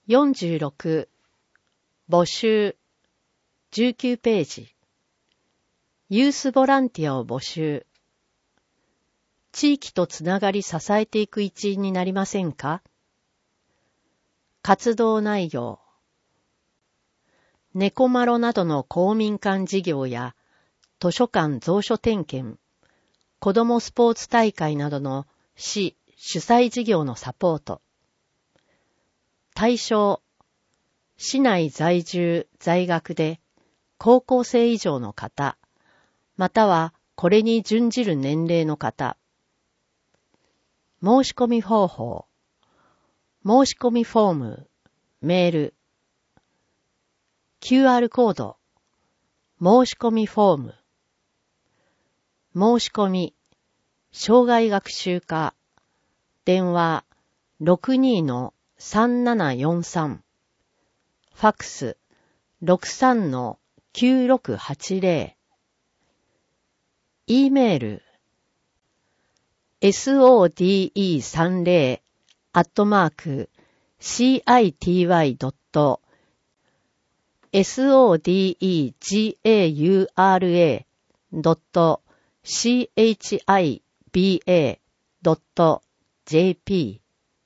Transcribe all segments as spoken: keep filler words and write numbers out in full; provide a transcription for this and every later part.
よんじゅうろく募集じゅうきゅうページユースボランティアを募集地域とつながり支えていく一員になりませんか？活動内容猫まろなどの公民館事業や図書館蔵書点検、子どもスポーツ大会などの市主催事業のサポート。対象、市内在住、在学で高校生以上の方、またはこれに準じる年齢の方。申し込み方法、申し込みフォーム、メール、キューアール コード、申し込みフォーム、申し込み、障害学習課、電話 ろくにーさんななよんさん、ファックス ろくさんのきゅうろくはちぜろ、E メール、ソデさんじゅう アットマーク シーアイティーワイ ドット ソデガウラ ドット シーエイチアイビーエー ドット ジェーピー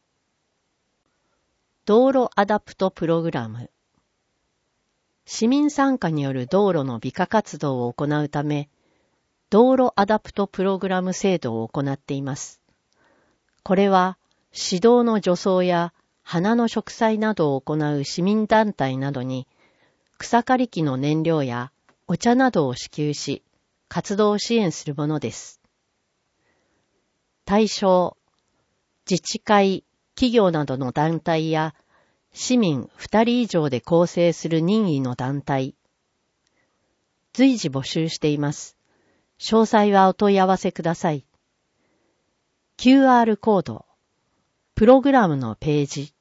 道路アダプトプログラム市民参加による道路の美化活動を行うため、道路アダプトプログラム制度を行っています。これは、市道の除草や花の植栽などを行う市民団体などに、草刈り機の燃料やお茶などを支給し、活動を支援するものです。対象、自治会、企業などの団体や、市民ふたり以上で構成する任意の団体。随時募集しています。詳細はお問い合わせください。キューアール コード、プログラムのページ。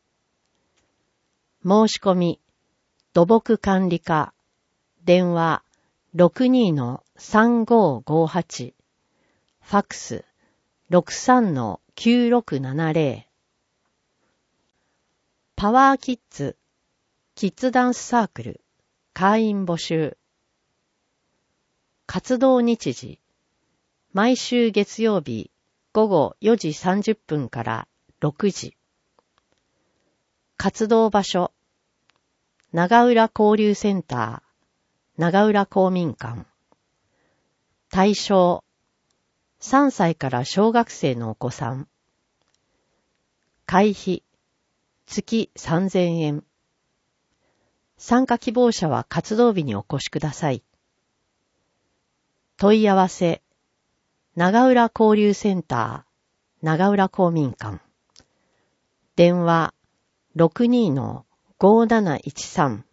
申し込み、土木管理課、電話 ろくにーのさんごーごーはち、ファックス ろくさんのきゅうろくななぜろ、パワーキッズ、キッズダンスサークル、会員募集。活動日時、毎週月曜日午後よじさんじゅっぷんからろくじ。活動場所、長浦交流センター、長浦公民館。対象、さんさいから小学生のお子さん。会費、月さんぜんえん。参加希望者は活動日にお越しください。問い合わせ、長浦交流センター、長浦公民館。電話、ろくにーのごーなないちさん。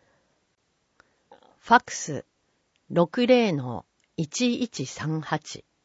ファックス、ろくぜろのいちいちさんはち。